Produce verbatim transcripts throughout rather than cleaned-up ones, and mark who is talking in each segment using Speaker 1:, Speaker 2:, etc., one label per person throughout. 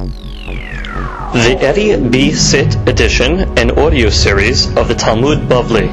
Speaker 1: The Eddie B. Sit edition and audio series of the Talmud Bavli.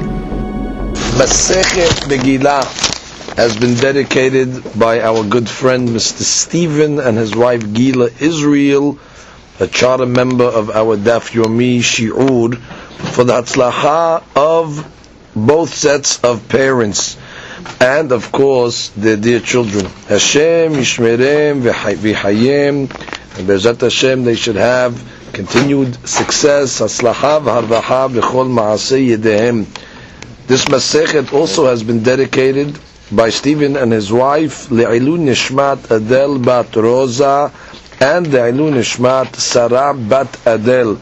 Speaker 2: Masechet Megillah has been dedicated by our good friend Mister Stephen and his wife Gila Israel, a charter member of our Daf Yomi Shi'ur, for the Hatzlacha of both sets of parents and of course their dear children. Hashem Yishmerem V'Hayem, and Be'ezrat Hashem they should have continued success, Hatzlacha V'Harvacha B'Chol Ma'aseh Yedehem. This Masechet also has been dedicated by Stephen and his wife Le'ilu Nishmat Adel Bat Rosa and Le'ilu Nishmat Sarah Bat Adel.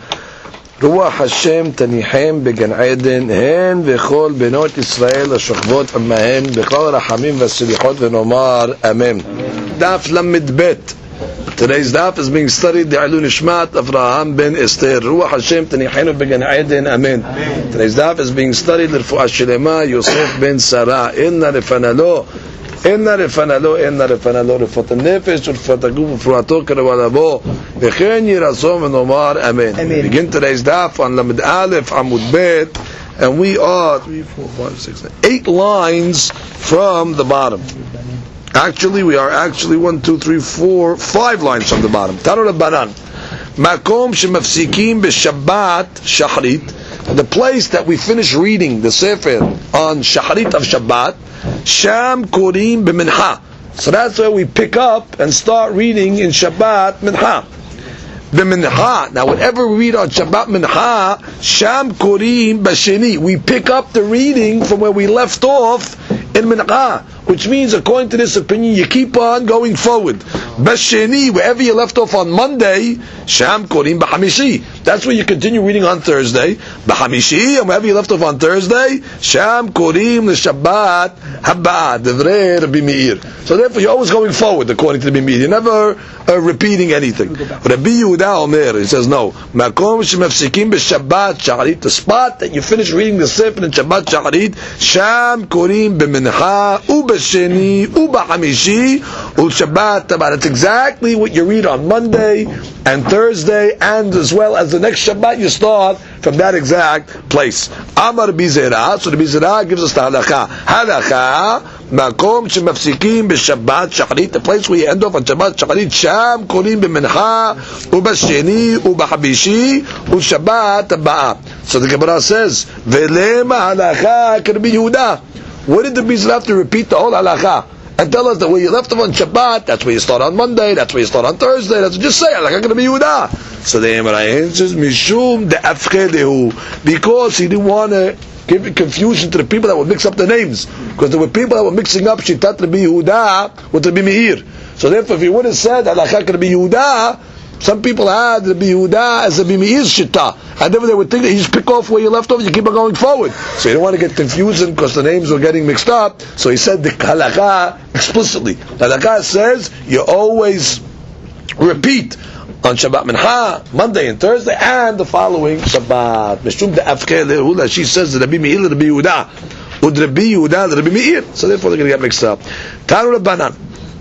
Speaker 2: Ruach Hashem Tanihim Began Eden Hen V'Chol Benot Israel Ashokvot Amahen B'Chol Rachamim V'Silichot V'Nomar Amen. Daf Lamed Bet. Today's daf is being studied Le'ilu Nishmat Avraham Ben Esther. Ruach Hashem Tanihim Began Eden Amen. Today's daf is being studied L'Refuah Shelema Yosef Ben Sarah. Inna Refanalo Inna Refanalo Inna Refanalo Refat Nefesh Refat Aguf Refat Karawalabo V'chen Yirasom V'Nomar Amen. Begin today's daf on Lamed Aleph Amud Bet, and we are three, four, five, six, seven, eight lines from the bottom. Actually, we are actually one, two, three, four, five lines from the bottom. Tanu Rabbanan. Makom shemafsikim b'Shabbat Shachrit. The place that we finish reading the Sefer on Shachrit of Shabbat, Sham Korim b'Mincha. So that's where we pick up and start reading in Shabbat Mincha. B'Mincha. Now, whatever we read on Shabbat Mincha, Sham Korim b'Sheni. We pick up the reading from where we left off in Mincha, which means, according to this opinion, you keep on going forward. B'Sheni, wherever you left off on Monday, Sham Korim b'Hamishi. That's where you continue reading on Thursday. B'Hamishi, and wherever you left off on Thursday, Sham Korim l'Shabbat Habba Devrei Rabbi Meir. So therefore, you're always going forward according to Rabbi Meir. You're never uh, repeating anything. Rabbi Yehuda Omer, he says no. Makom shemafsikim b'Shabbat Shacharit. The spot that you finish reading the Sefer in Shabbat Shacharit, Sham Korim b'Mincha u'B'Sheni u'B'Hamishi u'Shabbat Habba. That's exactly what you read on Monday and Thursday, and as well as the next Shabbat you start from that exact place. Amar Bizera, so the Bizera gives us the halakha. Halakha, makom shemafsikim b'Shabbat Shacharit, the place where you end off on Shabbat Shacharit, Sham korim b'Mincha u'B'Sheni u'B'Hamishi u'Shabbat Habba. So the Gemara says, Velema halakha k'Rabbi Yehuda. What did the Bizera have to repeat the whole halakha and tell us that where you left off on Shabbat, that's where you start on Monday, that's where you start on Thursday, that's what you say, like I'm going to be Yehuda. So the Emra answers, Mishum de'afchedehu, because he didn't want to give confusion to the people that would mix up the names, because there were people that were mixing up Shitat Rabbi Yehuda with Rabbi Meir. So therefore, if he would have said, Halakha Rabbi Yehuda, some people had Rabbi Yehuda as Rabbi Meir's Shittah, and then they would think that you just pick off where you left off and you keep on going forward. So you don't want to get confusing because the names were getting mixed up. So he said the halakha explicitly. Halakha says you always repeat on Shabbat Mincha, Monday and Thursday, and the following Shabbat. Mishum de'afkeh le'hula, she says the Rabbi Meir, Rabbi Yehuda, ud Rabbi Yehuda, Rabbi Meir. So therefore they're going to get mixed up. Tanu Rabbanan,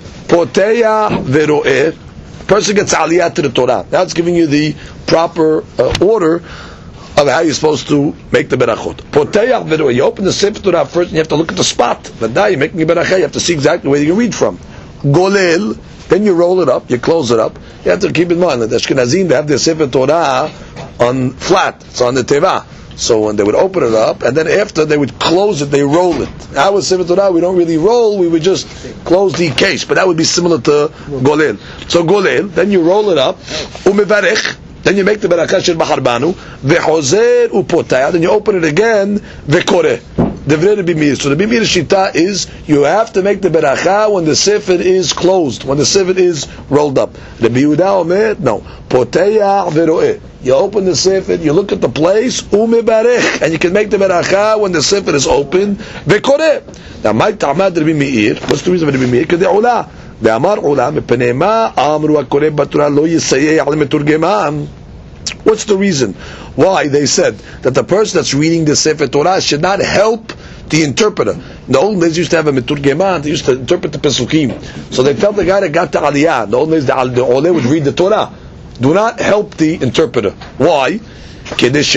Speaker 2: poteya vero'eh. Person gets aliyah to the Torah. Now it's giving you the proper uh, order of how you're supposed to make the berachot. Poteyach v'ro'eh. You open the Sefer Torah first, and you have to look at the spot. But now you're making a berachah. You have to see exactly where you can read from. Golel. Then you roll it up. You close it up. You have to keep in mind that the Ashkenazim, they have their Sefer Torah on flat. It's on the teva. So when they would open it up, and then after they would close it, they roll it. Our Sefer Torah, we don't really roll, we would just close the case. But that would be similar to Golel. So Golel, then you roll it up, umevarech, then you make the barakah shel bacharbanu, vehozer upotaya, then you open it again, vekoreh. Devrei Rabbi Meir. So the Rabbi Meir shita is you have to make the barakah when the sefer is closed, when the sefer is rolled up. Rabbi Yehuda Omer, no. Poteya vero'eh. You open the sefer, you look at the place, umebarech, and you can make the barakah when the sefer is open. Vekoreh. Now, my ta'amad Rabbi Meir. What's the reason for Rabbi Meir? Because the ula. The amar ula mepnei ma amru hakoreh batorah lo yisayeh al meturgeman. What's the reason? Why they said that the person that's reading the Sefer Torah should not help the interpreter. In the old days used to have a meturgeman, they used to interpret the Pesukim. So they felt the guy that got the aliyah. In the old days the, the Oleh would read the Torah. Do not help the interpreter. Why? Because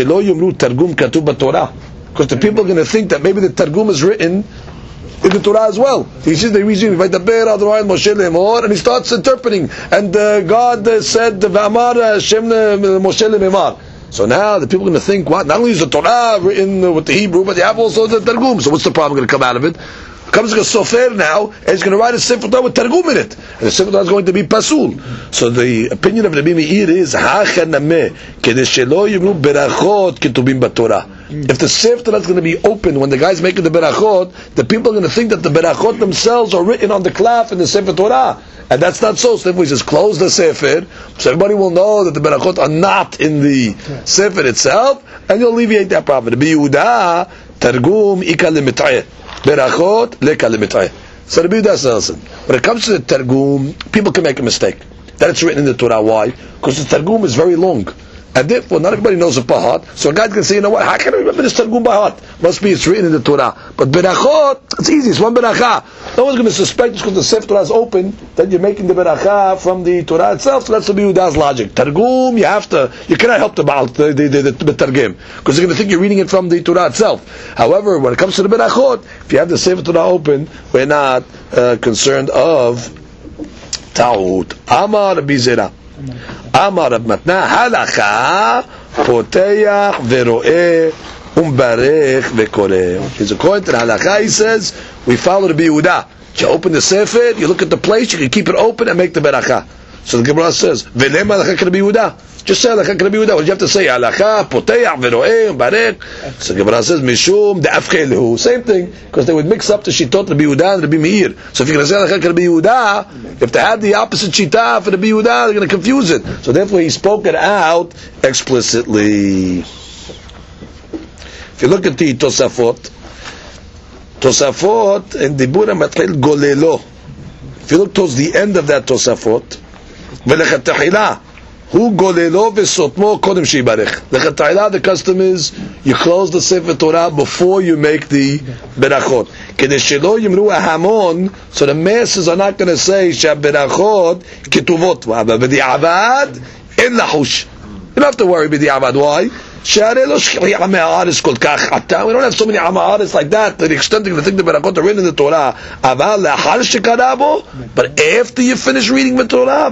Speaker 2: the people are going to think that maybe the Targum is written in the Torah as well. He says they read Moshe lemor, and he starts interpreting. And uh, God uh, said, "V'amar Hashem Moshe lemor." So now the people are going to think, what? Not only is the Torah written with the Hebrew, but they have also the Targum. So what's the problem going to come out of it? Comes a sofer now, and he's going to write a Sefer Torah with Targum in it. And the Sefer Torah is going to be pasul. So the opinion of Rabbi Meir is, if the Sefer Torah is going to be open when the guy's making the berachot, the people are going to think that the berachot themselves are written on the klaf in the Sefer Torah. And that's not so. So therefore he says, close the Sefer, so everybody will know that the berachot are not in the Sefer itself, and you'll alleviate that problem. Rabbi Yehuda, Targum, Ika Limit'ayeh. Berachot leka limitay. So Rabbi Yehuda says, when it comes to the Targum, people can make a mistake that it's written in the Torah. Why? Because the Targum is very long, and therefore not everybody knows it by heart. So a guy can say, you know what? How can I remember this Targum by heart? Must be it's written in the Torah. But berachot, it's easy. It's one beracha. No one's going to suspect just because the Sefer Torah is open that you're making the beracha from the Torah itself. So that's Rabbi Yehuda's logic. Targum, you have to, you cannot help the Baal, the the the, the, the Targum, because they're going to think you're reading it from the Torah itself. However, when it comes to the berachot, if you have the Sefer Torah open, we're not uh, concerned of ta'ud. Amar Rabbi Zera. Amar Rab Matna halacha poteach veroeh umbarech vekoreh. He's according to the halacha. He says we follow the Rabbi Yehuda. You open the sefer, you look at the place, you can keep it open and make the beracha. So the Gemara says velema halacha Rabbi Yehuda. Just say halacha Rabbi Yehuda. What do you have to say? Halacha poteach veroeh umbarech. So the Gemara says mishum de'afchelehu. Same thing, because they would mix up the shitot Rabbi Yehuda and Rabbi Meir. So if you're going to say halacha Rabbi Yehuda, if they had the opposite shita for Rabbi Yehuda, they're going to confuse it. So therefore he spoke it out explicitly. If you look at the Tosafot, Tosafot and the Dibur Matchil Golelo. If you look towards the end of that Tosafot, Velechatahila, Hu Golelo Vesotmo Kodem Shibarech. Lechatahila, the custom is you close the Sefer Torah before you make the Berachot. Kedeshelo Yimru Ahamon, so the masses are not going to say Shaberachot Ketuvot. But the Avad in Lahush. You don't have to worry about the Avad. Why? We don't have so many Amaharis like that to the extent that they think the Berachot are written in the Torah. But after you finish reading the Torah,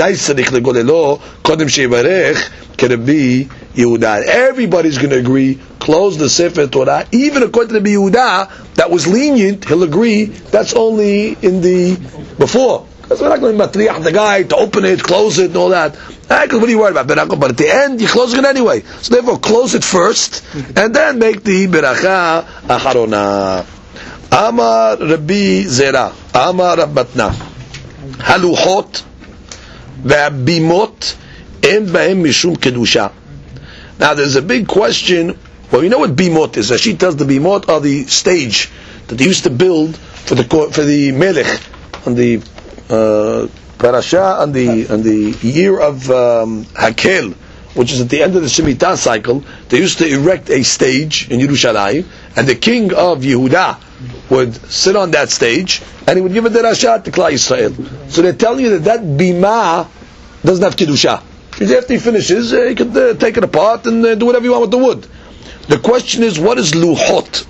Speaker 2: everybody's going to agree, close the Sefer Torah. Even according to the Yehuda, that was lenient, he'll agree, that's only in the before. Because we're not going to matriach the guy to open it, close it, and all that. What are you worried about berachah? But at the end, you're closing it anyway. So therefore, close it first, and then make the beracha acharona. Amar Rabbi Zera, Amar Rab Matna, haluchot ve'abimot en ba'em mishum kedusha. Now, there's a big question. Well, you know what bimot is? Rashi tells the bimot are the stage that they used to build for the for the melech on the Uh, parasha on the on the year of um, Hakel, which is at the end of the Shemitah cycle. They used to erect a stage in Yerushalayim, and the king of Yehuda would sit on that stage, and he would give a derasha to Klal Yisrael. So they're telling you that that bima doesn't have kedusha. Because after he finishes, uh, he could uh, take it apart and uh, do whatever you want with the wood. The question is, what is luchot?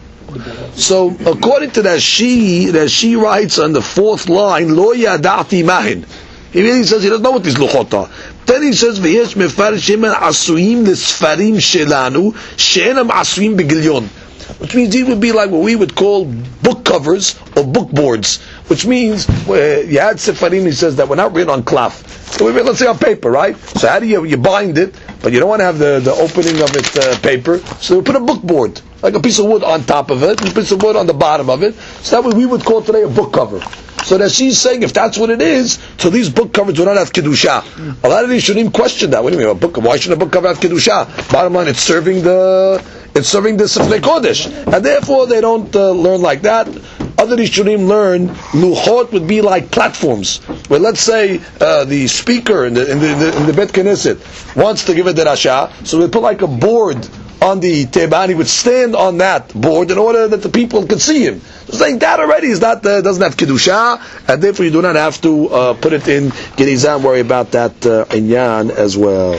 Speaker 2: So, according to Rashi, Rashi writes on the fourth line, Lo yada'ti mahin. He really says he doesn't know what these luchot are. Then he says, V'yesh mefarshim asuim l'sfarim shelanu, she'enam asuim begilyon. Which means these would be like what we would call book covers or book boards. Which means, uh, you had sefarim, he says, that were not written on cloth. So we let's say on paper, right? So how do you, you bind it, but you don't want to have the, the opening of it uh, paper, so we put a book board, like a piece of wood on top of it, and a piece of wood on the bottom of it. So that what we would call today a book cover. So that she's saying, if that's what it is, so these book covers do not have kedusha. A lot of these shouldn't even question that. What do you mean, a book? Why should a book cover have kedusha? Bottom line, it's serving the it's serving the Sifnei Kodesh, and therefore they don't uh, learn like that. Other Rishonim learn luchot would be like platforms, where let's say uh, the speaker in the in the, in the, in the Bet Knesset wants to give a derasha, so they put like a board on the teba, and he would stand on that board in order that the people could see him. So saying that already is not uh, doesn't have kedusha, and therefore you do not have to uh, put it in gerizah and worry about that uh, inyan as well.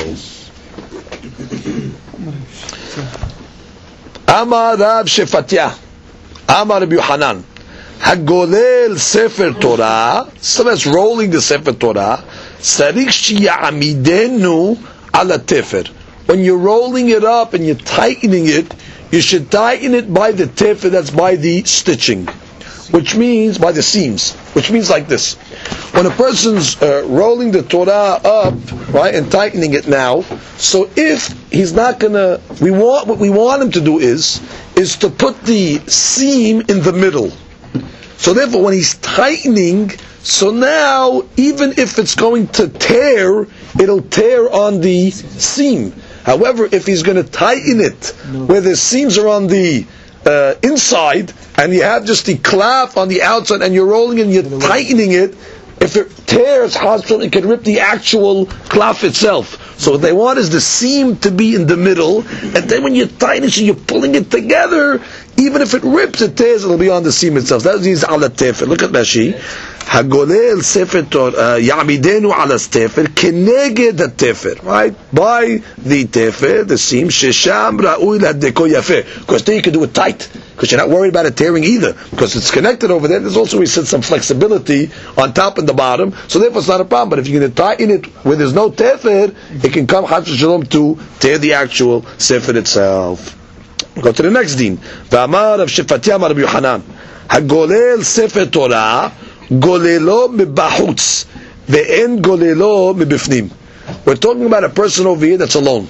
Speaker 2: Amar Rab Shefatya, Amar Rabbi Yohanan, Hagolel Sefer Torah, so that's rolling the Sefer Torah, Sarich Shiyamidenu ala Tefer. When you're rolling it up and you're tightening it, you should tighten it by the tefer, that's by the stitching, which means by the seams, which means like this. When a person's uh, rolling the Torah up, right, and tightening it now, so if he's not gonna, we want, what we want him to do is, is to put the seam in the middle. So therefore, when he's tightening, so now, even if it's going to tear, it'll tear on the seam. However, if he's going to tighten it, no. where the seams are on the uh, inside, and you have just the clef on the outside, and you're rolling it and you're tightening it, if it tears, it can rip the actual clef itself. So what they want is the seam to be in the middle, and then when you tighten it, so you're pulling it together, even if it rips, it tears, it'll be on the seam itself. That means ala tefer. Look at Rashi. Hagolel sefer Torah ya'amidenu ala tefer keneged tefer. Right? By the tefer, the seam, shesham ra'ui ladeko yafeh. Because then you can do it tight. Because you're not worried about it tearing either. Because it's connected over there. There's also, we said, some flexibility on top and the bottom. So therefore it's not a problem. But if you're going to tighten it where there's no tefer, it can come chas v'shalom to tear the actual sefer itself. Go to the next din. V'amar Rav Shefatya Amar Rabbi Yohanan, Hagolel Sefer Torah golelo mebachutz ve'en golelo mebifnim. We're talking about a person over here that's alone,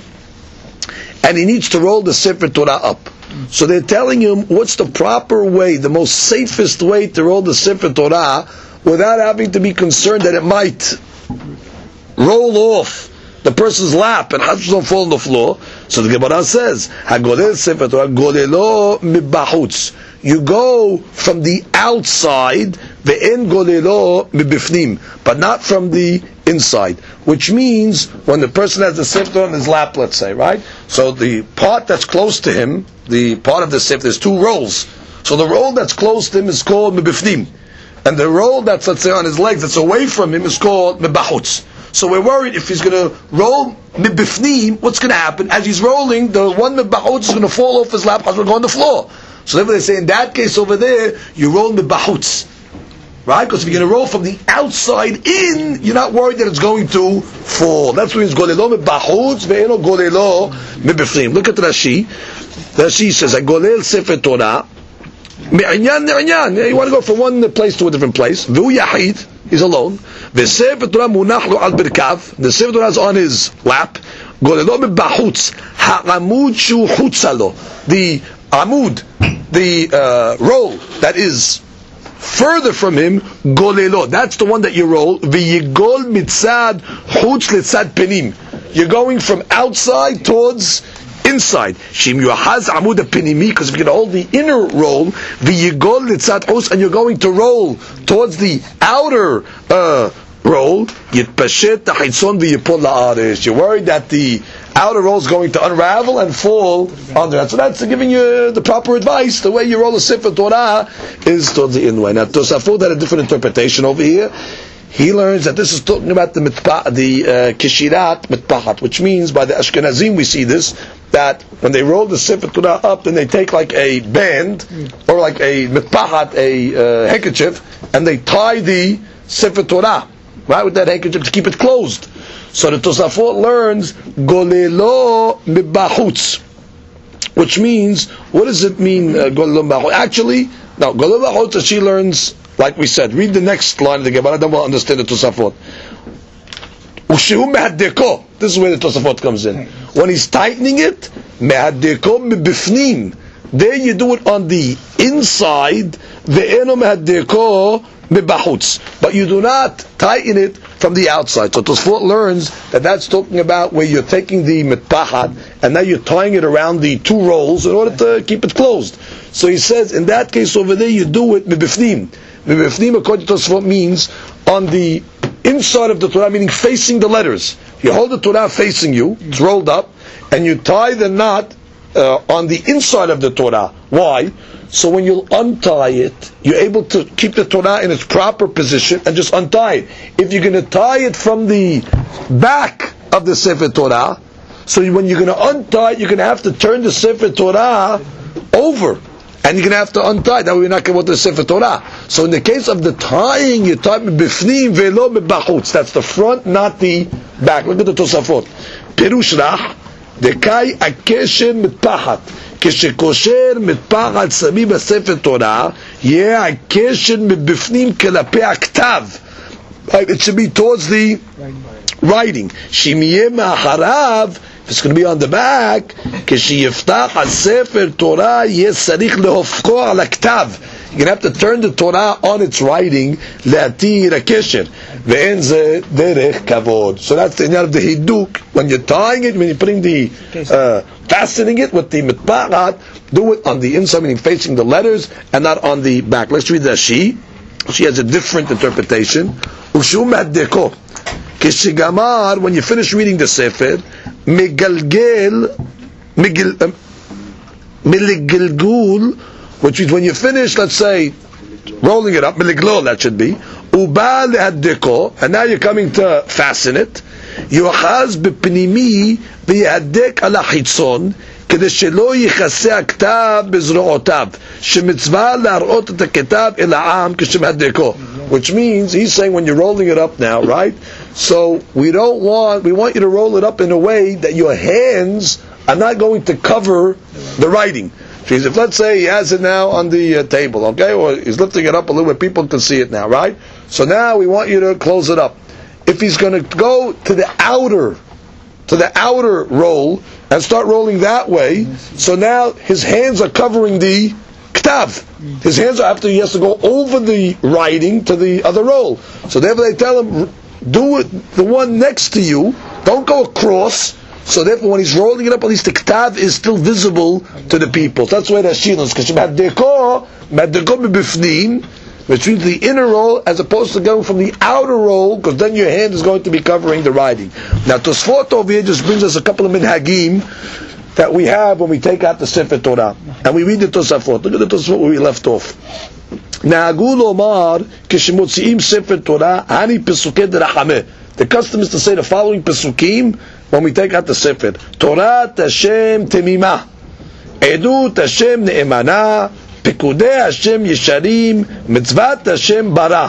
Speaker 2: and he needs to roll the Sefer Torah up. So they're telling him what's the proper way, the most safest way to roll the Sefer Torah without having to be concerned that it might roll off the person's lap and don't fall on the floor. So the Gemara says, Hagolel Sefer Torah golelo mibachutz. You go from the outside, ve'en golelo mibifnim, but not from the inside. Which means when the person has the Sefer Torah on his lap, let's say, right? So the part that's close to him, the part of the Sefer, there's two rolls. So the roll that's close to him is called mibifnim, and the roll that's, let's say, on his legs that's away from him is called mibachutz. So we're worried if he's going to roll mibifnim, what's going to happen? As he's rolling, the one mibachutz is going to fall off his lap, has to go on the floor. So therefore they say in that case over there, you roll mibachutz, right? Because if you're going to roll from the outside in, you're not worried that it's going to fall. That's what it means, golelo mibachutz ve'eno golelo mibifnim. Look at Rashi. Rashi says, Hagolel Sefer Torah me'inyan ne'inyan. You want to go from one place to a different place. V'hu yahid, he's alone. The Sefer Torah munach lo al birkav. The Sefer Torah is on his lap. Golelo mibachutz ha'amud shu chutzalo. The amud, the uh, roll that is further from him, golelo. That's the one that you roll. V'yigol mitzad chutz litzad penim. You're going from outside towards inside. Shim yuhaz amud penimi, because if you can hold the inner roll, v'yigol litzad chutz, and you're going to roll towards the outer uh, roll, yitpashet tachitzon v'yipol la'aresh. You're worried that the outer roll is going to unravel and fall under that. So that's giving you the proper advice. The way you roll a Sefer Torah is towards the in way. Now Tosafot had a different interpretation over here. He learns that this is talking about the mitpa, the uh, kishirat mitpahat, which means by the Ashkenazim we see this, that when they roll the Sefer Torah up, then they take like a band or like a mitpahat, a uh, handkerchief, and they tie the Sefer Torah right with that handkerchief to keep it closed. So the Tosafot learns golelo mibachutz, which means, what does it mean, uh, golelo mibachutz? Actually, no, golelo mibachutz, she learns, like we said, read the next line of the Gemara, then we'll understand the Tosafot. Ushehu mehadeko. This is where the Tosafot comes in. When he's tightening it, mehadeko mibifnim. There you do it on the inside, ve'eno mehadeko mibachutz. But you do not tighten it from the outside. So Tosfot learns that that's talking about where you're taking the mitpahat and now you're tying it around the two rolls in order to keep it closed. So he says in that case over there you do it mibifnim. Mibifnim, according to Tosfot, means on the inside of the Torah, meaning facing the letters. You hold the Torah facing you, it's rolled up, and you tie the knot uh, on the inside of the Torah. Why? So when you untie it, you're able to keep the Torah in its proper position and just untie it. If you're going to tie it from the back of the Sefer Torah, so when you're going to untie it, you're going to have to turn the Sefer Torah over. And you're going to have to untie. That way you're not going to go to the Sefer Torah. So in the case of the tying, you tie b'fnim velo b'bachutz. That's the front, not the back. Look at the Tosafot. Pirush rach, dekai akesher mitpachat. כשקושר מטפחת סביב בספר תורה, יהיה הקשר מבפנים כלפי הכתב. It should be towards the writing. שאם יהיה מאחריו, it's going to be on the back, כשיפתח הספר תורה, יהיה צריך להופכו על הכתב. You're going to have to turn the Torah on its writing, להתיר הקשר. ואין זה דרך כבוד. So that's the end of the hiduk. When you're tying it, when you're putting the, uh, fastening it with the mitpachat, do it on the inside, meaning facing the letters, and not on the back. Let's read the she. She has a different interpretation. Ushu maddeko. Kishigamar, when you finish reading the sefer, migalgel, migil, miligilgul, which is when you finish, let's say, rolling it up, miliglol, that should be, uba lehaddeko, and now you're coming to fasten it, yuachaz b'pnimi v'yadek ala chitzon, כדי שלא יכסה הכתב בזרועותיו, שמצווה להראות את הכתב אל העם כשמהדקו. Which means, he's saying when you're rolling it up now, right? So, we don't want, we want you to roll it up in a way that your hands are not going to cover the writing. Because if, let's say, he has it now on the uh, table, okay? Or he's lifting it up a little bit, people can see it now, right? So now we want you to close it up. If he's going to go to the outer, to the outer roll, and start rolling that way, so now his hands are covering the ktav. His hands are after he has to go over the writing to the other roll. So therefore they tell him, do it, the one next to you, don't go across. So therefore when he's rolling it up, at least the ktav is still visible to the people. That's why the shilons, because maddeko, maddeko b'bifnin, which means the inner roll as opposed to going from the outer roll, because then your hand is going to be covering the writing. Now Tosfot over here just brings us a couple of minhagim that we have when we take out the Sefer Torah. And we read the Tosafot. Look at the Tosafot where we left off. Na'agu lomar kishimotziim Sefer Torah hani pesukei derachameh. The custom is to say the following pesukim when we take out the Sefer. Torah Hashem temimah. Edut Hashem ne'emana. פקודי השם ישרים, מצוות השם ברא,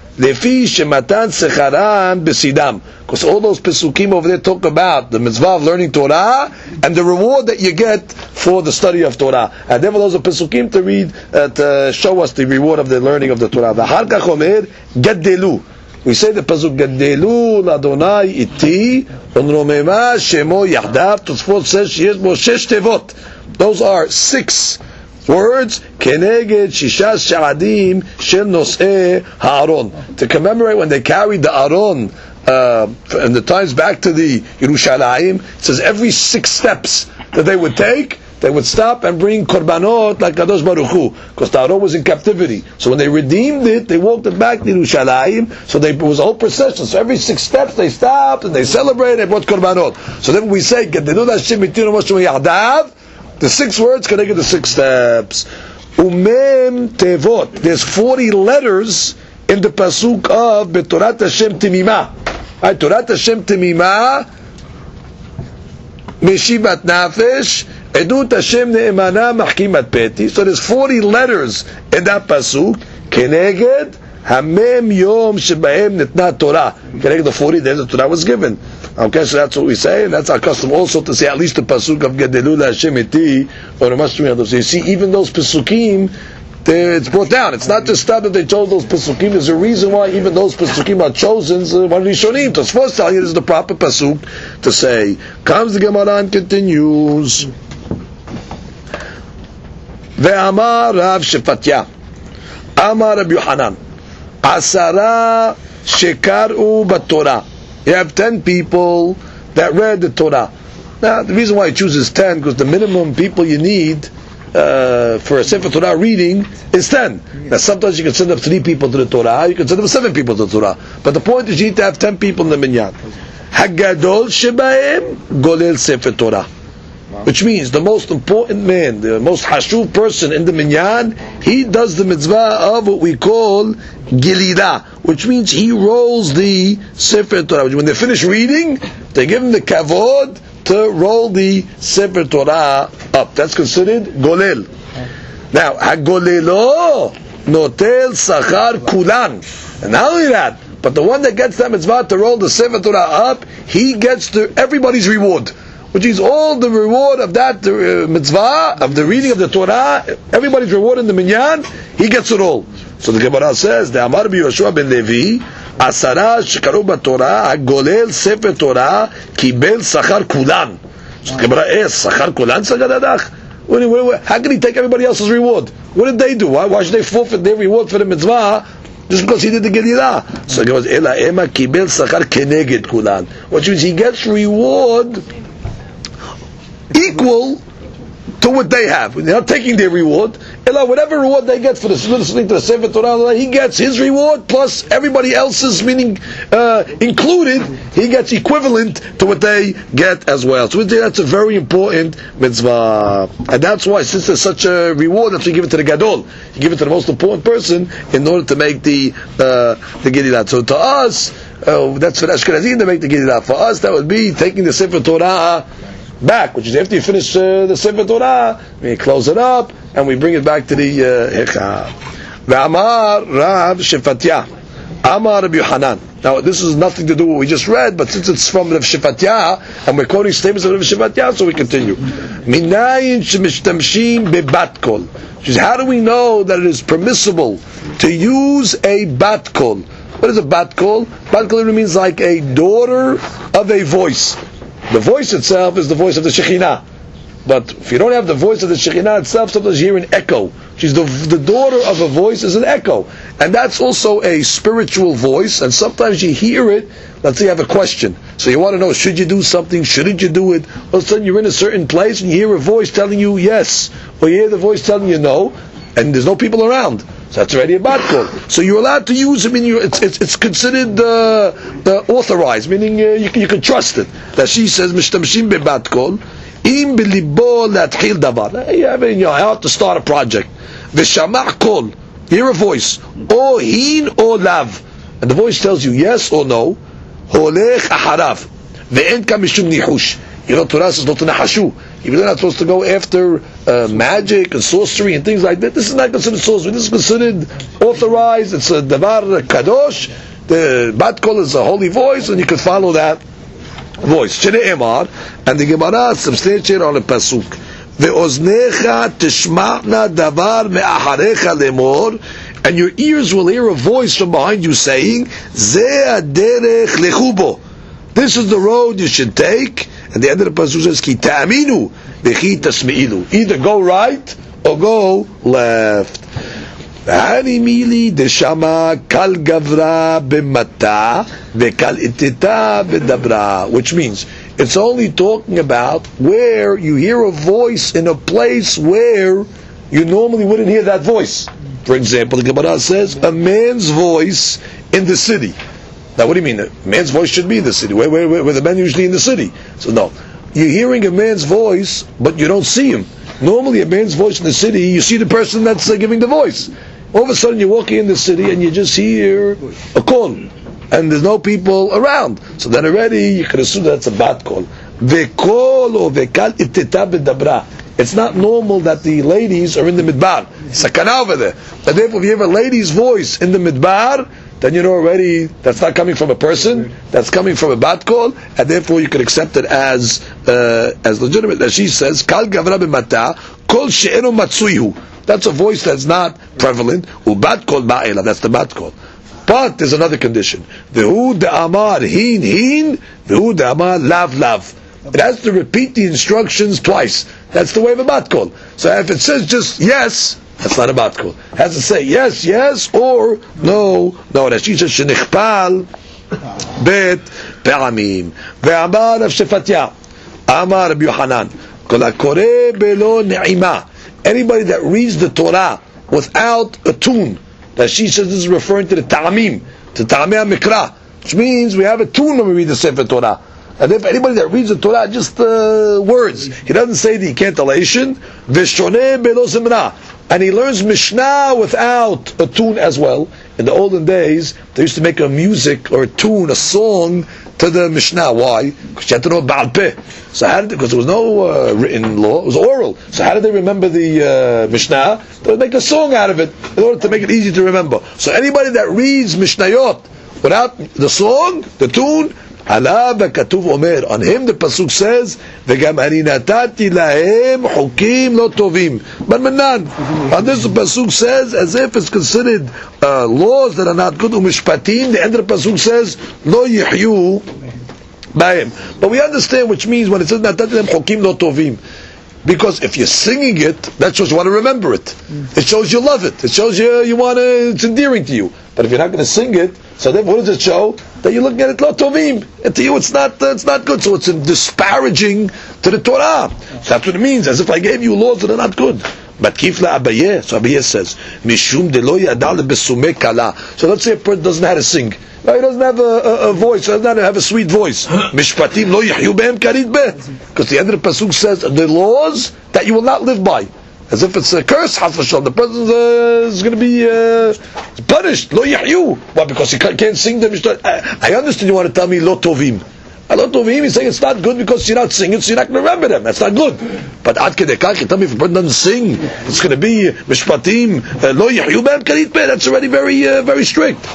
Speaker 2: לפי שמתן שכרן בסידם. Because all those pesukim over there talk about the mitzvah of learning Torah and the reward that you get for the study of Torah. And therefore those are pesukim to read, uh, to show us the reward of the learning of the Torah. ואחר כך אומר, גדלו. We say the pasuk, גדלו לאדוני איתי, ונרוממה שמו יחדיו. תוספות says שיש בו שש תיבות. Those are six words, keneged shishas sha'adim shel nos'eh ha'aron, to commemorate when they carried the aron uh, in the times back to the Yerushalayim. It says every six steps that they would take, they would stop and bring korbanot like Kadosh Baruch Hu, because the aron was in captivity. So when they redeemed it, they walked it back to Yerushalayim. So they, it was a whole procession. So every six steps they stopped and they celebrated and brought korbanot. So then we say, Gedelu Hashem itinu moshe yadav. The six words connected to six steps. Umem tevot. There's forty letters in the pasuk of Betorat Hashem Timimah. Right, Torat Hashem Timimah, Meshivat Nafesh, Edut Hashem Ne'emana, Mahkimat Peti. So there's forty letters in that pasuk. Keneged Hamem Yom Shebahem Nitna Torah. Keneged the forty days the Torah was given. Okay, so that's what we say, and that's our custom also to say at least the pasuk of Gedelu Hashem iti or Ramashmi. So you see, even those pasukim, it's brought down. It's not just that they chose those pasukim. There's a reason why even those pasukim are chosen. So one of these shonim, to first tell you this is the proper pasuk to say. Comes the Gemara and continues. Ve'amar Rav Shefatya, Amar Rabbi Yohanan, Asara shekaru b'Torah. You have ten people that read the Torah. Now, the reason why he chooses ten, because the minimum people you need uh, for a Sefer Torah reading is ten. Now, sometimes you can send up three people to the Torah, you can send up seven people to the Torah. But the point is you need to have ten people in the minyan. Hagadol shebahem golel Sefer Torah. which means the most important man, the most hashuv person in the minyan, he does the mitzvah of what we call gilida, which means he rolls the Sefer Torah. When they finish reading, they give him the kavod to roll the Sefer Torah up. That's considered golel. Now, hagolelo notel sachar kulan. And not only that, but the one that gets that mitzvah to roll the Sefer Torah up, he gets the, everybody's reward, which is all the reward of that uh, mitzvah, of the reading of the Torah, everybody's reward in the minyan, he gets it all. So the Gemara says, the Amar bi Yoshua ben Levi, Asara shekaru b'Torah, hagolel Sefer Torah, kibel sachar kulan. So the Gemara asks, sachar kulan sagadadach? How can he take everybody else's reward? What did they do? Why, why should they forfeit their reward for the mitzvah just because he did the Gedilah? So it goes, Ela ema kibel sachar keneged kulan, which means he gets reward equal to what they have. They're not taking their reward. Ela, whatever reward they get for the listening to the Sefer Torah, he gets his reward plus everybody else's, meaning uh, included, he gets equivalent to what they get as well. So that's a very important mitzvah. And that's why, since there's such a reward, that's why you give it to the Gadol. You give it to the most important person in order to make the uh, the Gedilah. So to us, uh, that's for Ashkenazim to make the Gedilah. For us, that would be taking the Sefer Torah back, which is after you finish uh, the Sefer Torah, we close it up and we bring it back to the Hecha. Ve'amar Rav Shefatya, Amar Rabbi Yohanan. Now this has nothing to do with what we just read, but since it's from Rav Shefatya and we're quoting statements of Rav Shefatya, so we continue. Minayin shemishtamshim bebat kol. Which is, how do we know that it is permissible to use a bat kol? What is a bat kol? Bat kol means like a daughter of a voice. The voice itself is the voice of the Shekhinah. But if you don't have the voice of the Shekhinah itself, sometimes you hear an echo. She's the, the daughter of a voice is an echo. And that's also a spiritual voice, and sometimes you hear it, let's say you have a question. So you want to know, should you do something, shouldn't you do it? All of a sudden you're in a certain place and you hear a voice telling you yes, or you hear the voice telling you no, and there's no people around. So that's already a bat kol. So you're allowed to use it. I mean, you, it's, it's it's considered uh, uh, authorized, meaning uh, you, you can trust it. That she says, "Mishtamshim bebat kol, im belibo latchil davar." You have it in your heart to start a project. V'shamach kol, hear a voice, o hin o lav, and the voice tells you yes or no. Holech aharav, ve'en ka mishum nihush. You know, Torah says not to nahashu. You're not supposed to go after uh, magic and sorcery and things like that. This is not considered sorcery. This is considered authorized. It's a davar kadosh. The bat kol is a holy voice, and you can follow that voice. Shene emar, and the Gemara substantiated on a pasuk. Ve'oznecha tishma'na davar me'aharecha lemor, and your ears will hear a voice from behind you saying, Ze aderech lechubo. This is the road you should take. And the end of the pasuk says, "Ki ta'aminu v'chi tasme'ilu." Either go right or go left. Hanimili deshama kal gavra b'mata v'kal itita b'dabra, which means it's only talking about where you hear a voice in a place where you normally wouldn't hear that voice. For example, the Gemara says a man's voice in the city. Now, what do you mean? A man's voice should be in the city. Where, where, where, where the men usually in the city? So no, you're hearing a man's voice, but you don't see him. Normally, a man's voice in the city, you see the person that's uh, giving the voice. All of a sudden, you're walking in the city and you just hear a call, and there's no people around. So then already you can assume that's a bat call. Vekol or vekal itita b'dabra. It's not normal that the ladies are in the midbar. Sakana over there. And therefore, if you hear a lady's voice in the midbar, then you know already that's not coming from a person, that's coming from a bat kol, and therefore you can accept it as uh, as legitimate. As she says, Kal gavra b'mata, kol she'eno matsuihu. That's a voice that's not prevalent. Ubat kol ba'ela, that's the bat kol. But there's another condition. V'hu de'amar hin hin, v'hu de'amar lav lav. It has to repeat the instructions twice. That's the way of a bat kol. So if it says just yes, that's not a bat kol. It has to say yes, yes, or no, no. That she says shenichpal bet pe'amim. Ve'amar Rav Shefatya, Amar Rabbi Yohanan, kol hakoreh belo ne'ima. Anybody that reads the Torah without a tune, that she says this is referring to the ta'amim, to ta'amei mikra, which means we have a tune when we read the Sefer Torah. And if anybody that reads the Torah, just uh, words, he doesn't say the cantillation. V'shoneh belo zimra. And he learns Mishnah without a tune as well. In the olden days, they used to make a music or a tune, a song to the Mishnah. Why? Because you had to know Baal Peh. So how did, because there was no uh, written law, it was oral. So how did they remember the uh, Mishnah? They would make a song out of it in order to make it easy to remember. So anybody that reads Mishnayot without the song, the tune, Allah v'katuv omer, on him the pasuk says, v'gam ani natati lahem hukim lo tovim. But manan, on this the pasuk says, as if it's considered uh, laws that are not good, umishpatim, the end of the pasuk says, lo yihyu b'hem. But we understand which means when it says natati lahem hukim lo tovim. Because if you're singing it, that shows you want to remember it. It shows you love it. It shows you you want to, it's endearing to you. But if you're not going to sing it, so then what does it show? That you're looking at it lo tovim, and to you it's not uh, it's not good. So it's disparaging to the Torah. So that's what it means. As if I gave you laws that are not good. But kifla Abaye, so Abaye says, mishum de lo yadal besume kala. So let's say a person doesn't know how to sing. No, he doesn't have a, a, a voice. He doesn't have a sweet voice. Mishpatim lo yihyu behem karit bet. Because the end of the pasuk says the laws that you will not live by. As if it's a curse, has v'shal. The person uh, is going to be uh, punished. Lo yihyu. Why? Because he can't, can't sing the Mishnah. I, I understand you want to tell me lo tovim. Lo tovim, he's saying it's not good because you're not singing, so you're not going to remember them. That's not good. But ad kedei kach, you tell me if a person doesn't sing, it's going to be mishpatim lo yihyu behem karit bet. That's already very uh, very strict.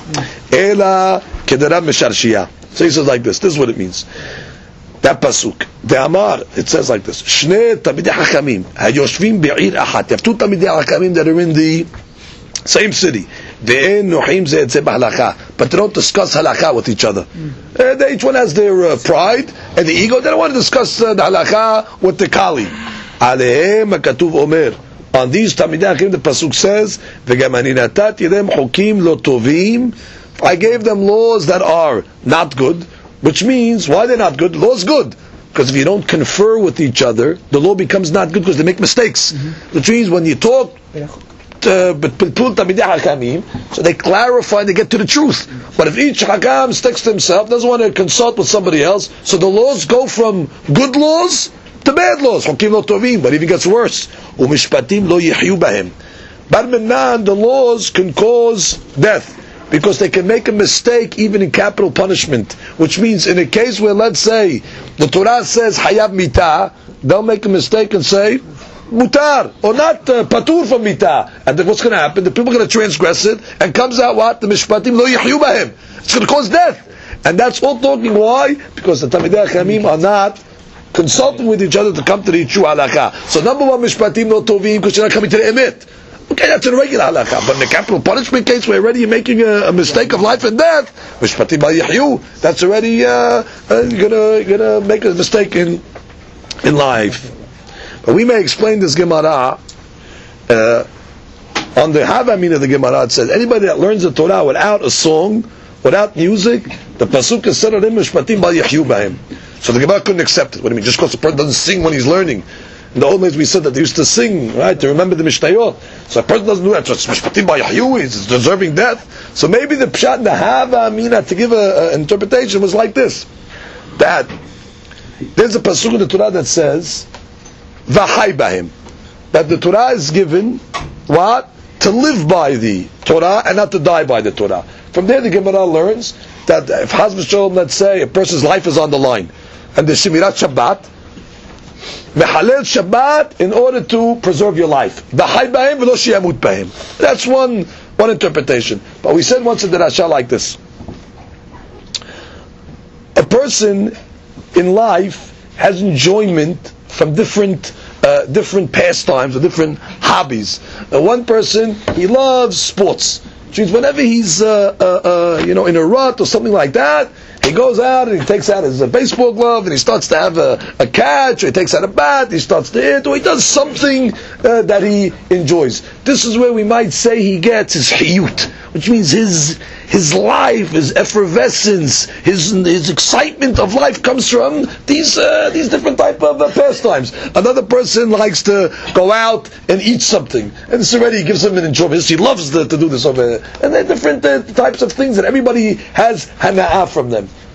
Speaker 2: Ela kederam misharshia. So he says like this. This is what it means. That pasuk, the Amar, it says like this: Shnei Talmidei Chachamim hayoshvim be'ir achat. You have two Talmidei Chachamim that are in the same city. Ve'en nochim ze et ze b'halacha, but they don't discuss halacha with each other. Uh, they, each one has their uh, pride and the ego. They don't want to discuss uh, the halacha with the kali. Alehem hakatuv omer. On these Talmidei Chachamim, the pasuk says, "V'gam ani natati them chukim lo tovim." I gave them laws that are not good. Which means, why they're not good? The law is good. Because if you don't confer with each other, the law becomes not good because they make mistakes. Mm-hmm. Which means when you talk, uh, so they clarify, they get to the truth. But if each hakam sticks to himself, doesn't want to consult with somebody else, so the laws go from good laws to bad laws. But it even gets worse. Bar minan, the laws can cause death. Because they can make a mistake even in capital punishment. Which means in a case where, let's say, the Torah says Hayav Mitah, they'll make a mistake and say Mutar, or not uh, Patur from Mitah. And then what's going to happen? The people are going to transgress it, and comes out what? The Mishpatim Lo Yihyu Bahem. It's going to cause death. And that's all talking why? Because the Talmidei Chachamim are not consulting with each other to come to the true halakha. So number one, Mishpatim Lo Tovim, because you're not coming to the emet. Okay, that's a regular halakha. But in the capital punishment case, where already you're making a, a mistake of life and death, mishpatim ba'yihyu, that's already uh, uh, you're gonna you're gonna make a mistake in in life. But we may explain this Gemara uh, on the Havamin of the Gemara. It says anybody that learns the Torah without a song, without music, the pasuk is said on him mishpatim ba'yihyu b'hem. So the Gemara couldn't accept it. What do you mean? Just because the person doesn't sing when he's learning. In the old days we said that they used to sing, right, to remember the Mishnayot. So a person doesn't do that, so it's Mishpatim ba'yihyu, he's deserving death. So maybe the Pshat, the Hava, Amina, to give an interpretation was like this. That there's a pasuk in the Torah that says, V'chai b'hem. That the Torah is given, what? To live by the Torah and not to die by the Torah. From there the Gemara learns that if Chas v'sholom, let's say, a person's life is on the line, and the Shemirat Shabbat, Mehalel Shabbat in order to preserve your life. That's one one interpretation. But we said once in the Rasha like this. A person in life has enjoyment from different uh, different pastimes or different hobbies. Uh, one person, he loves sports. Which means whenever he's uh, uh, uh, you know, in a rut or something like that, he goes out and he takes out his uh, baseball glove and he starts to have a, a catch, or he takes out a bat, he starts to hit, or he does something uh, that he enjoys. This is where we might say he gets his hiyut, which means his his life, his effervescence, his his excitement of life comes from these uh, these different type of uh, pastimes. Another person likes to go out and eat something, and this already gives him an enjoyment. He loves the, to do this over there. And there are different uh, types of things that everybody has hana'ah from them.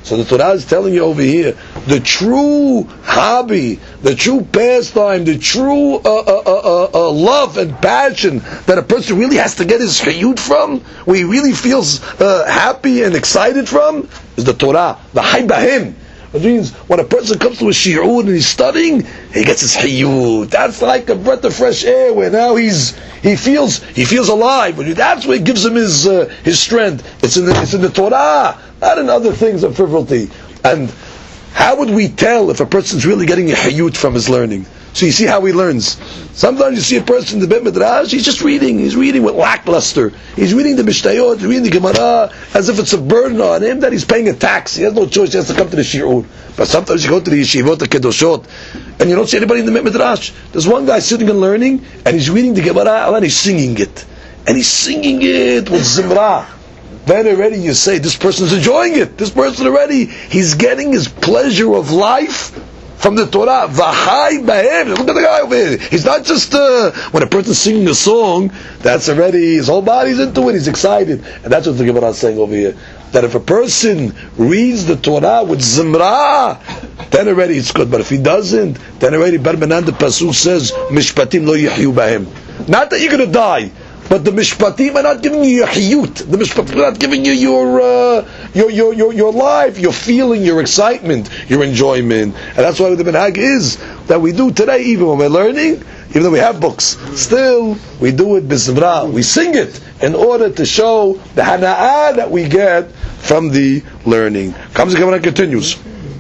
Speaker 2: So the Torah is telling you over here, the true hobby, the true pastime, the true uh, uh, uh, uh, uh, love and passion that a person really has to get his chiyut from, where he really feels uh, happy and excited from, is the Torah, the Hay Bahim. Which means when a person comes to a shi'ur and he's studying, he gets his chiyut. That's like a breath of fresh air, where now he's he feels he feels alive. That's what gives him his uh, his strength. It's in the, it's in the Torah, not in other things of frivolity. And how would we tell if a person's really getting a chiyut from his learning? So you see how he learns. Sometimes you see a person in the Bet Midrash, he's just reading, he's reading with lackluster. He's reading the Mishnayot, he's reading the Gemara, as if it's a burden on him that he's paying a tax. He has no choice, he has to come to the Shi'ur. But sometimes you go to the Yeshivot, the Kedoshot, and you don't see anybody in the Bet Midrash. There's one guy sitting and learning, and he's reading the Gemara, and he's singing it. And he's singing it with Zimra. Then already you say, this person's enjoying it. This person already, he's getting his pleasure of life from the Torah. V'chai b'hem. Look at the guy over here. He's not just, uh, when a person's singing a song, that's already, his whole body's into it, he's excited. And that's what the Gemara is saying over here. That if a person reads the Torah with Zimra, then already it's good. But if he doesn't, then already Barmanan the Pasuk says, Mishpatim lo yihyu b'hem. Not that you're going to die, but the mishpatim are not giving you your chiyut. The mishpatim are not giving you your, uh, your, your, your, your life, your feeling, your excitement, your enjoyment. And that's why the minhag is that we do today, even when we're learning, even though we have books, still we do it b'zimra. We sing it in order to show the hana'ah that we get from the learning. Comes the Gemara continues.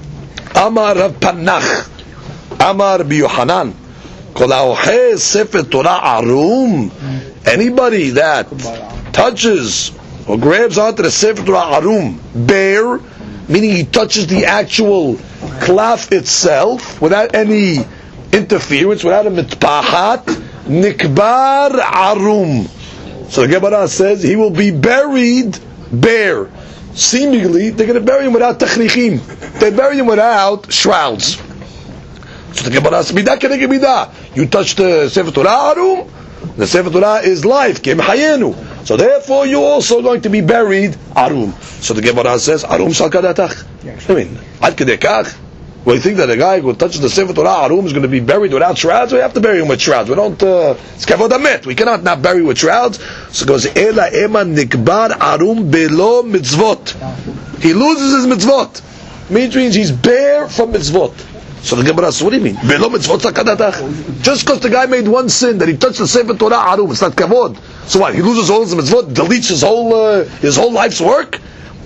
Speaker 2: Amar Rav Panach, Amar Bi Yohanan, Kol ha'ocheh sefer Torah arum. Anybody that touches or grabs onto the Sefer Torah Arum, bare, meaning he touches the actual klaf itself without any interference, without a mitpahat, nikbar arum. So the Gemara says he will be buried bare. Seemingly, they're going to bury him without tachnichim. They bury him without shrouds. So the Gemara says, midah keneged midah. You touch the Sefer Torah Arum, the Sefer Torah is life, Kim Hayenu. So therefore, you're also going to be buried Arum. So the Gemara says, Arum shal kadatach. I mean, ad kedekach. We think that a guy who touches the Sefer Torah Arum is going to be buried without shrouds. We have to bury him with shrouds. We don't. Uh, it's kavod hamet. We cannot not bury with shrouds. So it goes ela ema nikbar Arum belo mitzvot. He loses his mitzvot. Means he's bare from mitzvot. So the Gemara says, what do you mean? Just because the guy made one sin, that he touched the Sefer Torah Arum, it's not kavod. So what? He loses all his mitzvot, deletes his whole uh, his whole life's work?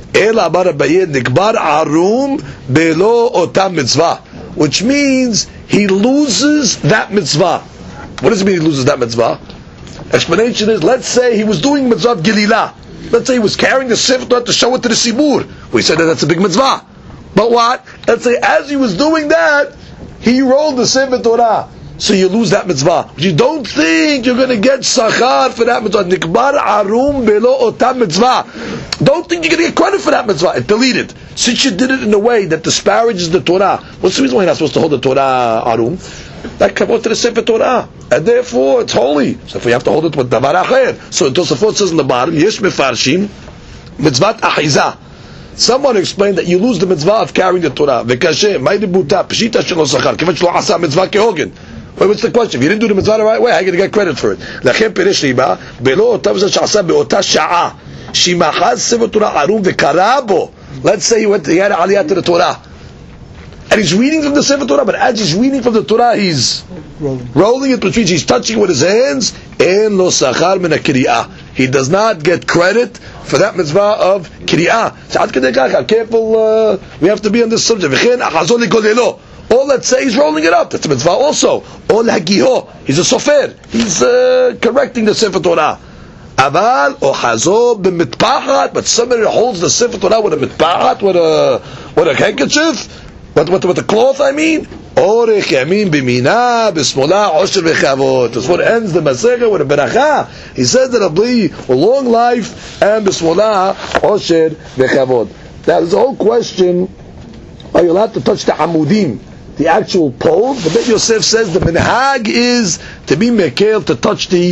Speaker 2: Which means he loses that mitzvah. What does it mean he loses that mitzvah? Explanation is, let's say he was doing mitzvah of Gililah. Let's say he was carrying the Sefer Torah to show it to the Sibur. We said that that's a big mitzvah. But what? Let's say as he was doing that, he rolled the Sefer Torah. So you lose that mitzvah. But you don't think you're going to get sachar for that mitzvah. Nikbar arum belo otam mitzvah. Don't think you're going to get credit for that mitzvah. It's deleted. Since you did it in a way that disparages the Torah, what's the reason why you're not supposed to hold the Torah arum? That kavod to the Sefer Torah. And therefore it's holy. So if we have to hold it with davar acher. So Tosafot says in the bottom, yesh mefarshim mitzvat ahizah. Someone explained that you lose the mitzvah of carrying the Torah. V'kashe, may debuta, pshita shelo sachar, kivot shlo asa mitzvah kehogen. Wait, what's the question? If you didn't do the mitzvah the right way, how are you going to get credit for it? Lachem piresh riba, belo otav zeh sha'asa be'ota sha'a, shimachaz sefer Torah arum v'karabo. Let's say he went, he had aliyah to the Torah. And he's reading from the Sefer Torah, but as he's reading from the Torah, he's rolling, rolling it, which means he's touching it with his hands. En lo sachar min ha-kiriyah. He does not get credit for that mitzvah of kiriyah. So ad kedei kach, careful, uh, we have to be on this subject. V'chen achazon ligodelo. Or let's say he's rolling it up. That's a mitzvah also. Or lagiho. He's a sofer. He's uh, correcting the Sefer Torah. Aval ochazo b'mitpachat. But somebody holds the Sefer Torah with a mitpachat, with a with a handkerchief. What, what, what the cloth, I mean? Orech yamin b'mina b'smola osher v'chavot. That's what ends the Masechah with a beracha. He says that it'll be a long life and b'smola osher v'chavot. Now there's a whole question, are you allowed to touch the amudim, the actual poles? The Bet Yosef says the minhag is to be mekel, to touch the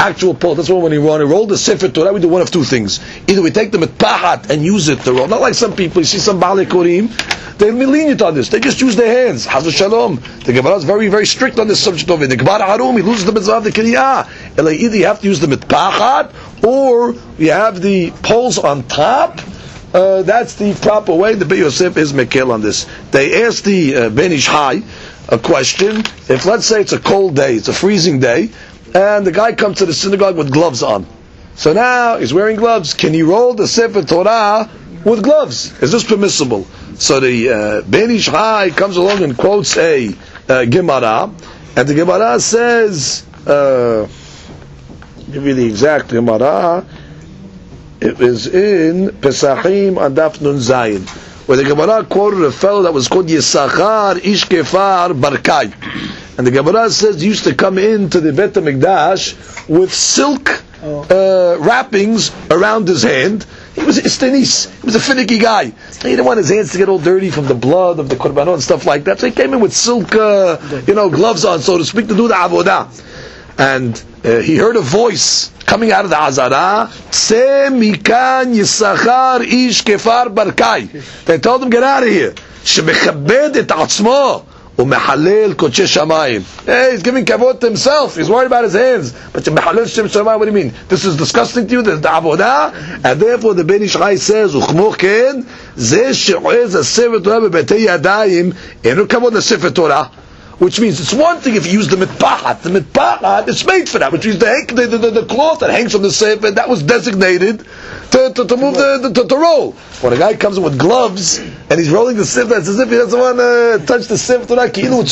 Speaker 2: actual pull. That's why when we want to roll the Sefer Torah, we do one of two things. Either we take the mitpahat and use it to roll. Not like some people, you see some Baalei Korim, they're lenient on this. They just use their hands. Chas v'shalom. The Gemara is very, very strict on this subject of it. The Gbar Harum, he loses the mitzvah of the Kriyah. Either you have to use the mitpachat, or you have the poles on top. Uh, that's the proper way. The Beit Yosef is mekel on this. They asked the uh, Ben Ish Hai a question. If, let's say, it's a cold day, it's a freezing day, and the guy comes to the synagogue with gloves on. So now he's wearing gloves. Can he roll the Sefer Torah with gloves? Is this permissible? So the uh, Ben Ish Hai comes along and quotes a uh, Gemara, and the Gemara says, uh, give you the exact Gemara. It is in Pesachim and Daf Nun Zayin, where the Gemara quoted a fellow that was called Yisachar Ish Kefar Barkai, and the Gemara says he used to come into the Beit HaMikdash with silk uh, wrappings around his hand. He was istanis. He was a finicky guy. He didn't want his hands to get all dirty from the blood of the korbanot and stuff like that. So he came in with silk, uh, you know, gloves on, so to speak, to do the avodah. And uh, he heard a voice coming out of the Azara. Tse mikan Yisachar ish kefar barkai. They told him, get out of here. Shemechabed et atzmo u'mehalel kodshe shamayim. Hey, he's giving kavod to himself. He's worried about his hands. But mehalel shem shamayim, what do you mean? This is disgusting to you? This is the avodah? And therefore the Ben Ish Hai says, u'chmo ken, ze she'oez ha-sefer Torah bebetei yadayim, enu kavod ha-sefer Torah. Which means it's one thing if you use the mitpahat. The mitpahat is made for that, which means the, the, the, the cloth that hangs from the sefer, that was designated to, to, to move the, the to, to roll. When a guy comes in with gloves and he's rolling the sefer, it's as if he doesn't want to touch the sefer Torah.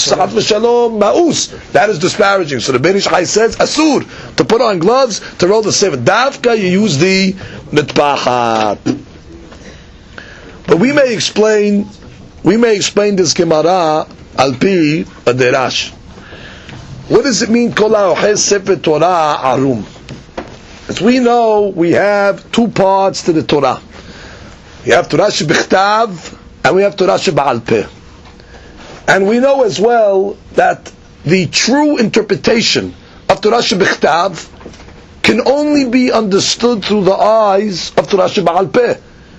Speaker 2: That is disparaging. So the Ben Ish Hai says, asur, to put on gloves to roll the sefer. Davka, you use the mitpahat. But we may explain, we may explain this Gemara Al-Pi Aderash. What does it mean, Kol ha'oches Sefer Torah arum? As we know, we have two parts to the Torah. We have Torah shebichtav, and we have Torah sheba'al peh. And we know as well that the true interpretation of Torah shebichtav can only be understood through the eyes of Torah sheba'al peh.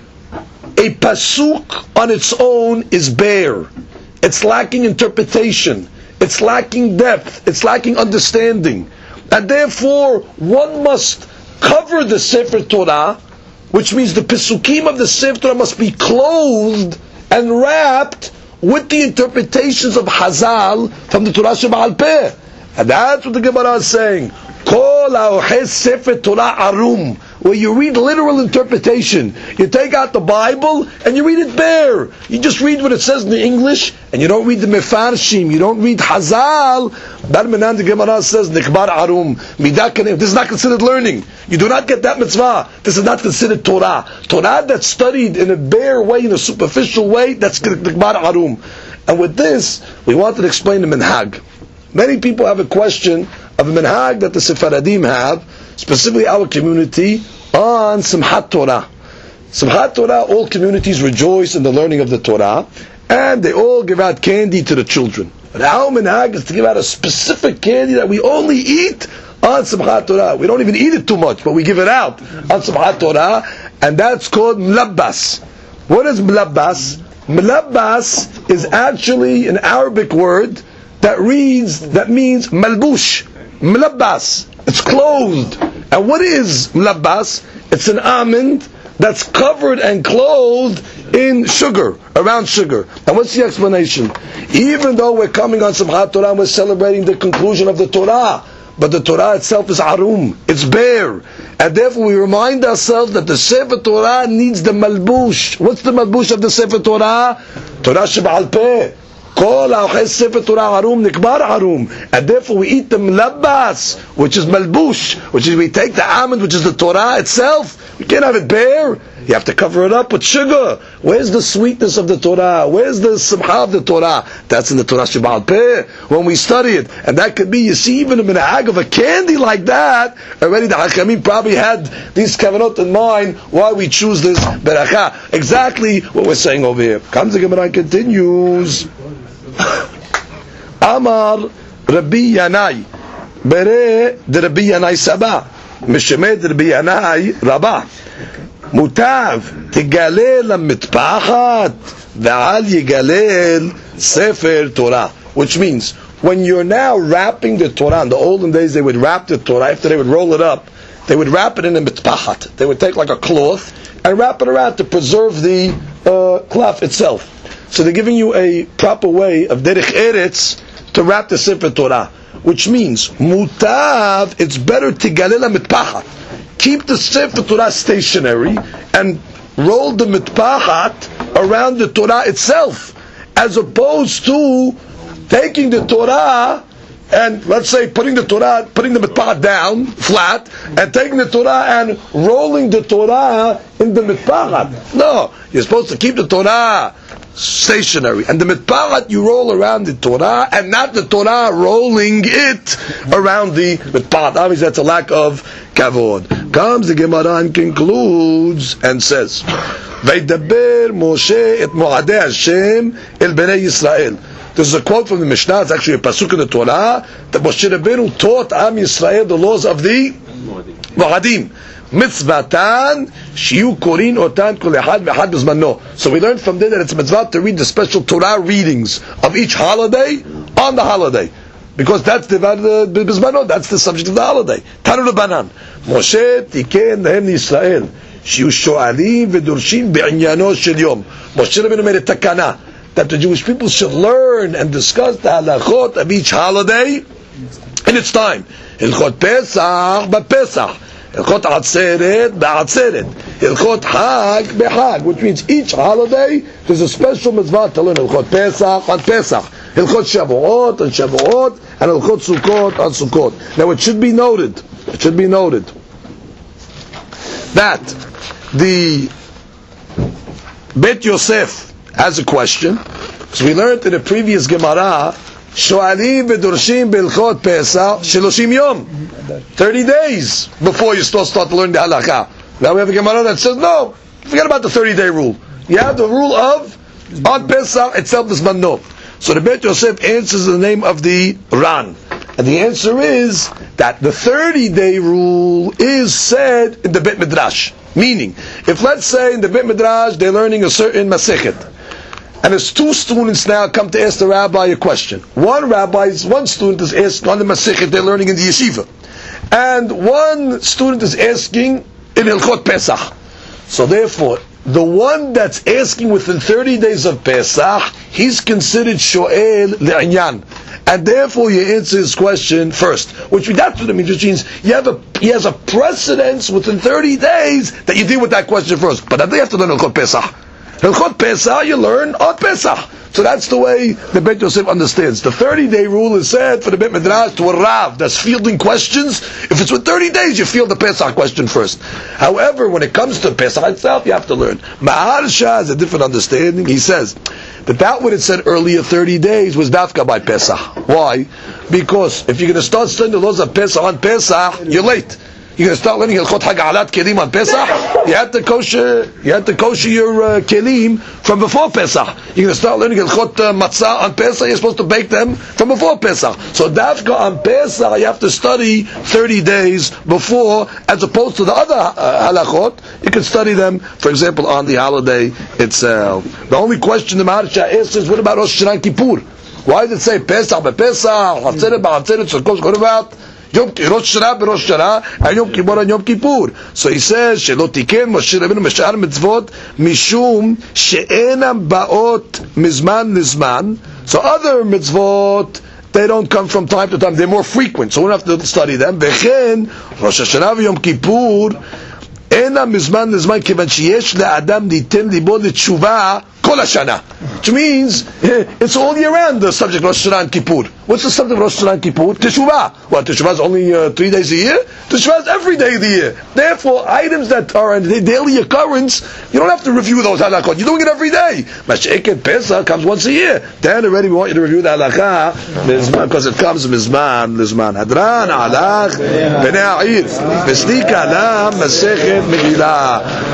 Speaker 2: A pasuk on its own is bare. It's lacking interpretation. It's lacking depth. It's lacking understanding. And therefore, one must cover the Sefer Torah, which means the Pesukim of the Sefer Torah must be clothed and wrapped with the interpretations of Hazal from the Torah Sheba'al Peh. And that's what the Gemara is saying. Kol ha'oches Sefer Torah arum, where you read literal interpretation. You take out the Bible and you read it bare. You just read what it says in the English, and you don't read the Mefarshim. You don't read Hazal. Barmenan the Gemara says Nikbar arum. This is not considered learning. You do not get that mitzvah. This is not considered Torah. Torah that's studied in a bare way, in a superficial way, that's Nikbar arum. And with this, we wanted to explain the minhag. Many people have a question of a minhag that the Sephardim have, specifically our community, on Simchat Torah. Simchat Torah, all communities rejoice in the learning of the Torah, and they all give out candy to the children. But our minhag is to give out a specific candy that we only eat on Simchat Torah. We don't even eat it too much, but we give it out on Simchat Torah, and that's called mlabbas. What is mlabbas? Mlabbas is actually an Arabic word that reads, that means malbush. Mlabbas. It's clothed. And what is mlabbas? It's an almond that's covered and clothed in sugar, around sugar. And what's the explanation? Even though we're coming on Simchat Torah and we're celebrating the conclusion of the Torah, but the Torah itself is arum, it's bare. And therefore we remind ourselves that the Sefer Torah needs the malbush. What's the malbush of the Sefer Torah? Torah sheba'al peh. Kol ha'oches Sefer Torah arum nikbar arum, and therefore we eat the mlabbas, which is malbush, which is we take the almond, which is the Torah itself. We can't have it bare. You have to cover it up with sugar. Where's the sweetness of the Torah? Where's the simcha of the Torah? That's in the Torah Sheba'al Peh when we study it, and that could be, you see, even a minhag of a candy like that. Already the Hakamim probably had these kavanot in mind why we choose this beracha. Exactly what we're saying over here. Comes the Gemara and continues. Amar Rabbi Yanai. bere de Rabbi Yanai Saba, Mishmei de Rabbi Yanai Rabah. Mutav tigalel mitpachat ve'al yigalel sefer Torah, which means when you're now wrapping the Torah. In the olden days, they would wrap the Torah. After they would roll it up, they would wrap it in a mitpachat. They would take like a cloth and wrap it around to preserve the uh, cloth itself. So they're giving you a proper way of derech eretz to wrap the sefer Torah, which means mutav. It's better tigalel mitpachat. Keep the Sefer Torah stationary and roll the mitpachat around the Torah itself, as opposed to taking the Torah and, let's say, putting the Torah, putting the mitpachat down flat, and taking the Torah and rolling the Torah in the mitpachat. No, you're supposed to keep the Torah stationary, and the mitpachat you roll around the Torah, and not the Torah rolling it around the mitpachat. Obviously, that's a lack of kavod. Comes the Gemara and concludes and says, "Vaydaber Moshe et Moadei Hashem el Bnei Yisrael." This is a quote from the Mishnah. It's actually a pasuk in the Torah that Moshe Rabbeinu taught Am Yisrael the laws of the Moadim. Mitzvatan shiyu korin otan kol echad ve'echad b'zmano. So we learned from there that it's a mitzvah to read the special Torah readings of each holiday on the holiday, because that's the b'zmano, that's the subject of the holiday. Tanu Rabbanan, Moshe tiken lahem Yisrael shiyu sho'alim v'durshim be'inyanos shel yom. Moshe Rabbeinu made a takana that the Jewish people should learn and discuss the halachot of each holiday in its time. Hilchot Pesach b'Pesach, Hilchot Atzeret b'Atzeret, Hilchot Hag b'Hag, which means each holiday there's a special mitzvah to learn. Hilchot Pesach on Pesach, Hilchot Shavuot on Shavuot, and Hilchot Sukkot on Sukkot. Now it should be noted, it should be noted that the Bet Yosef has a question, because we learned in the previous Gemara, Shoalim v'dorshim b'ilchot Pesach shloshim yom, thirty days before you start start to learn the halakha. Now we have a Gemara that says no, forget about the thirty day rule. You have the rule of on Pesach itself is manno. So the Bet Yosef answers in the name of the Ran, and the answer is that the thirty day rule is said in the Bet Midrash. Meaning, if let's say in the Bet Midrash they're learning a certain Masechet, and as two students now come to ask the rabbi a question. One rabbi, one student is asking on the Masechet they're learning in the yeshiva, and one student is asking in Hilchot Pesach. So therefore, the one that's asking within thirty days of Pesach, he's considered Shoel Le'inyan, and therefore you answer his question first. Which that's what it means. Which means you have a he has a precedence within thirty days that you deal with that question first. But then you have to learn Hilchot Pesach. Hilchot Pesach you learn on Pesach. So that's the way the Bet Yosef understands. The thirty day rule is said for the Bet Midrash to a Rav that's fielding questions. If it's with thirty days, you field the Pesach question first. However, when it comes to Pesach itself, you have to learn. Maharsha has a different understanding. He says that that what it said earlier, thirty days, was dafka by Pesach. Why? Because if you're going to start studying the laws of Pesach on Pesach, you're late. You're going to start learning Hilchot Hagalat Kelim on Pesach. You have to kosher, you have to kosher your uh, kelim from before Pesach. You're going to start learning Hilchot uh, Matzah on Pesach. You're supposed to bake them from before Pesach. So Dafka on Pesach, you have to study thirty days before, as opposed to the other uh, halachot. You can study them, for example, on the holiday itself. The only question the Maharsha asks is, what about Rosh Hashanah and Kippur? Why did it say Pesach by Pesach, Hatzeret by Hatzeret? So what about Yom Rosh Hashanah b'Rosh Hashanah and Yom Kippur and Yom Kippur? So he says, "Shelo tiken Moshe Rabbeinu mishar mitzvot mishum she'enam baot mizman lizman." So other mitzvot, they don't come from time to time; they're more frequent. So we don't have to study them. V'chen Rosh Hashanah v'Yom Kippur enam mizman lizman kivan sheyesh le'adam litem libo l'tshuva kol hashana. Which means it's all year round the subject of Rosh Hashanah and Kippur. What's the subject of Rosh Hashanah and Kippur? Teshuvah. Well, Teshuvah is only uh, three days a year. Teshuvah is every day of the year. Therefore, items that are in daily occurrence, you don't have to review those halachot. You're doing it every day. Mash'eket Pesach comes once a year. Then already we want you to review the halakha because it comes mizman, mizman. Hadran alach b'nei ha'ir v'stika lam masechet Megillah.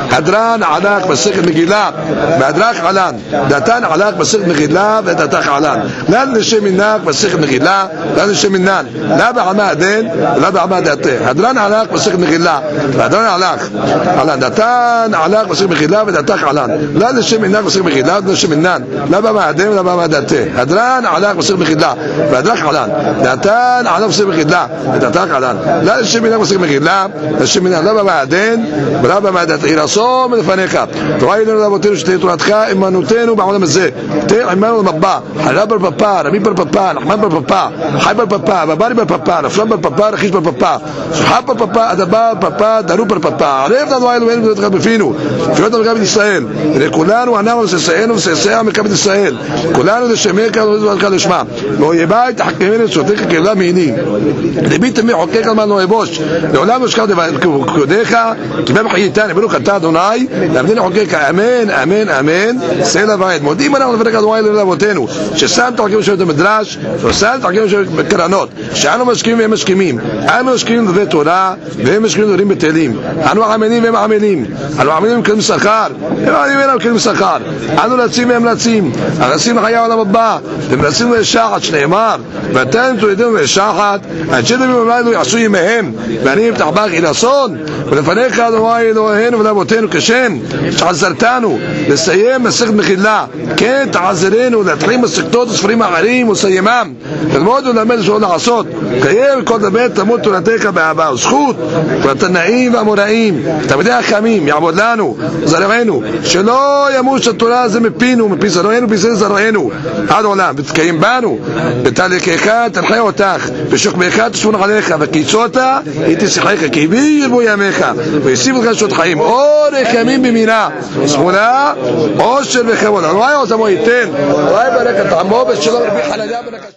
Speaker 2: הדרן עלק מסכת מגילה והדרך עלן דתן עלק מסכת מגילה ודתך עלן לן לשם מנק מסכת מגילה לן לשם מנן לא בעמה הדין לא בעמה דתה הדרן עלק מסכת מגילה והדרן עלק עלן דתן עלק מסכת מגילה ודתך עלן לן לשם מנק מסכת מגילה לשם מנן לא בעמה הדין לא בעמה דתה הדרן עלק מסכת מגילה והדרך עלן דתן עלק מסכת מגילה ודתך עלן לן לשם מנק מסכת מגילה לשם מנן לא בעמה הדין ולא בעמה דתה ירסום לפניך תורה לנו רבותינו שתהיה תורתך אמנותנו בעולם הזה תהיה עמנו למבא חלה בר פפא רבי בר פפא נחמן בר פפא חי בר פפא בברי בר פפא נפלם בר פפא רכיש בר פפא שחב בר פפא אדבר פפא דרו בר פפא ערב לנו אלוהינו ונתך בפינו פירות לנו גם ישראל לכולנו אנחנו וססאנו וססאה מקבל ישראל כולנו לשמר כאן וזאת לשמה ואויבי תחכמנו וסותיך כלה מעיני דבי תמי חוקק על מנו אבוש לעולם נשכח כבודיך כבם חייתן בנו חטא אדוני לעבדנו חוקק אמן אמן אמן סלע ועד מודים אנחנו לפרק אדוני לאבותינו ששם תחכים לשבת המדרש ושם תחכים לשבת בקרנות שאנו משקיעים והם משקיעים אנו משקיעים דברי תורה והם משקיעים דברים בטלים אנו עמלים והם עמלים אנו עמלים כלים שכר הם עמלים והם כלים שכר אנו רצים והם רצים הרצים לחיי העולם הבא הם רצים לשחת שנאמר ואתם תולידים לשחת אנשדם ומלאנו יעשו ימיהם ואני מתחבק אל אסון ולפניך אדוני אלוהינו ולאבותינו כשם שעזרתנו לסיים מסכת מחילה כן תעזרנו להתחיל מסכתות וספרים אחרים וסיימם ללמוד וללמד שלא לעשות קיים כל דבר תמות תורתך באהבה וזכות והתנאים והמוראים תלמידי החכמים יעבוד לנו זרענו שלא ימוש התורה הזה מפינו מפי זרענו מפי זרענו עד עולם ותקיים בנו בתהליכך תנחה אותך בשוכבך תשמון עליך וקיצותה היא תשיחך כי בי ירבו ימיך ויוסיף לך שעות חיים אורך ימים במינה שמונה עושר וכבוד אלוהי עוזמו ייתן אלוהי ברקת עמו בשלום רבי חנניה בן